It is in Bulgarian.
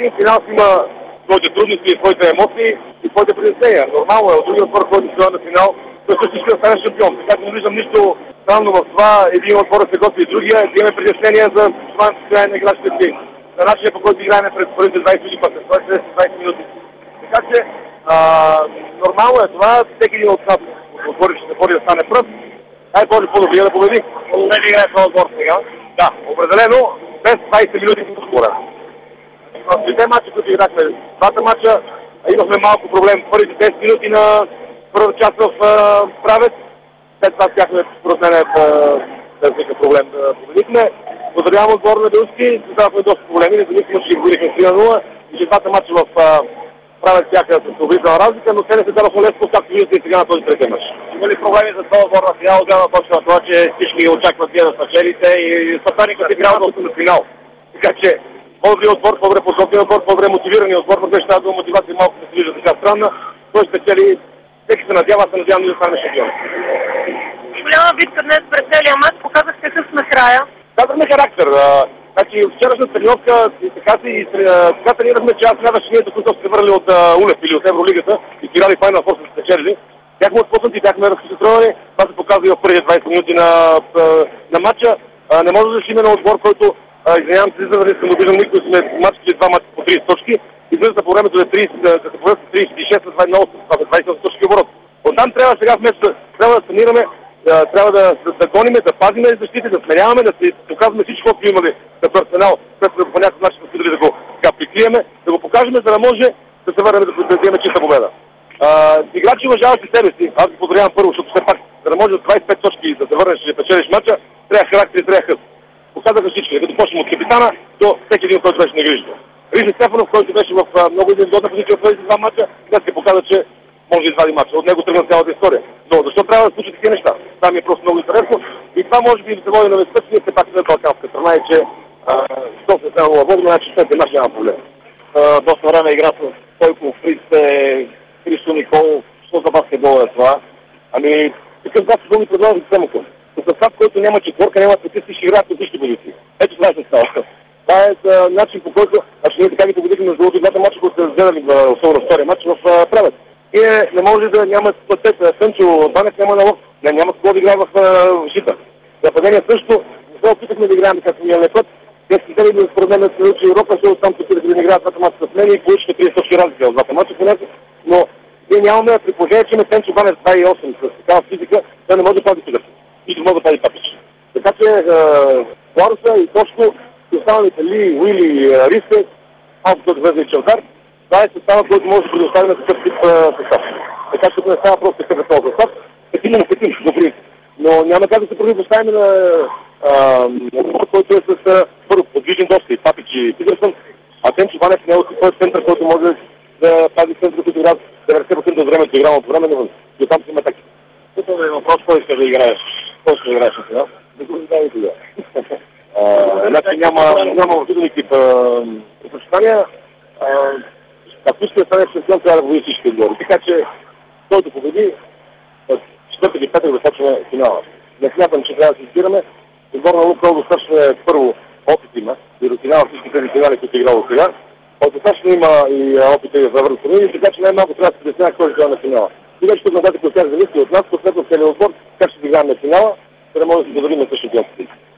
един финал си има своите трудности, своите емоции и своите притеснения. Нормално е, от другия отбор, който се на финал, той също иска да стане шампион. Така че не виждам нищо странно в това един отбор да се готви и другия, да имаме притеснения за това състояние на играчите си. На начинът, по който играем през първите 20 минути, пък след 20 минути. Така че нормално е това, всеки един от нас отбори ще се бори да стане пръв. Най-боже по-добрия да победи. Победи играе това отбор сега. Да, определено без 20 минути по скора. В двете мача, които играхме, двата мача имахме малко проблем. Първите 10 минути на първа част в Правец. След това бяхме според мен без никакъв проблем да победихме. Поздравявам отбор на Белски, създавахме доста проблеми, независимо, че ги говорихме 3-0 и че двата мача в Правец бяха с убедителна разлика, но те не се дадоха лесно, както виждате и сега на този третия мач. Има ли проблеми за този отбор на финал, гледна точка на това, че всички очакват вие да спечелите и съперникът е играл на финал. Така че по-добри отбор, по-добре подготвен отбор, по-добре мотивирани отбор, но беше тази мотивация малко се вижда така странна. Той спечели, всеки се надява, аз се надявам да стане шампион. Голяма битка днес пред целия мач, показахте къс накрая. Казахме характер. Значи вчерашна тренировка така тренирахме, че аз смятах, че ние докато се върнали от УНЕФ или от Евролигата и играли Final Four с спечелили. Бяхме отпуснати, бяхме разконцентрирани. Това се показва и в първите 20 минути на матча. Не може да решиме на отбор, който извинявам се, за да не съм обиждам никой, сме матчи, два матча по 30 точки. Излизат по времето за 36 на 28 точки оборот. Оттам трябва сега вместо трябва да тренираме, трябва да гоним, да пазим защити, да сменяваме, да си доказваме всичко, което имаме за персонал, което по някакъв начин сме да го прикриеме, да го покажем, за да може да се върнем да вземем чиста победа. Играчи уважаващи себе си, аз ги поздравявам първо, защото все пак, за да може от 25 точки да се върнеш и да печелиш мача, трябва характер и трябва хъс. Показаха всички, като почнем от капитана до всеки един, който беше на грижата. Ризи Стефанов, който беше в много изгодна позиция в тези два мача, днес се показа, че може да извади матча. От него тръгна цялата история. Но защо трябва да случат такива неща? Това ми е просто много интересно. И това може би се води на места, че ние все пак сме балканска страна и че що се става във Бог, значи след мач няма проблем. Доста време игра с Стойков, Христо Николов. Що за баскетбол е това? Ами, такъв баскетбол ми предлага за системата. С състав, който няма четворка, няма специалисти, ще играят по всички позиции. Ето това се става. Това е начин, по който, ние така ги победихме между другото двата мача, които са разгледали, особено на втория мач в Правец. И не може да няма пътет, Сънчо Банев няма налог, няма какво да играе в защита. Нападение също, не се опитахме да играем както миналия път. Те си дали според мен да се научи Европа, защото там се да не играят двата мача с мен и получиха 30 точки разлика от двата мача понеже. Но ние нямаме при положение, че имаме Сънчо Банев 28 с такава физика, той не може да прави тигър. И не може да прави Папич. Така че Ларуса и Тошко и останалите Ли, Уили и Ристе, малко да влезе и Чалдар, това е състава, който може да предоставим на такъв тип състав. Така че не става просто такъв състав, такива на такива, добри. Но няма как да се противопоставим на отбор, който е с първо подвижен доста и Папич и Пидърсън, а Тенчо Банев не е от център, който може да пази център, който играят 90% от времето, играно от време, но и оттам си има така. Тук е въпрос, кой иска да играеш? Кой ще играеш на сега? Да го знаем и тогава. Значи няма отидени тип предпочитания. Ако иска да стане шампион, трябва да води всички отбори. Така че, който победи, четвъртък и петък да почне финала. Не смятам, че трябва да се избираме. Отбор на Лукол достатъчно първо опит има и до финала всички тези финали, които е играл до сега. Достатъчно има и опит за върховни, така че най-малко трябва да се обяснява кой ще на финала. И вече тук нататък от тях зависи от нас, последно целият отбор, как ще играем на финала, за да може да се подобрим на същия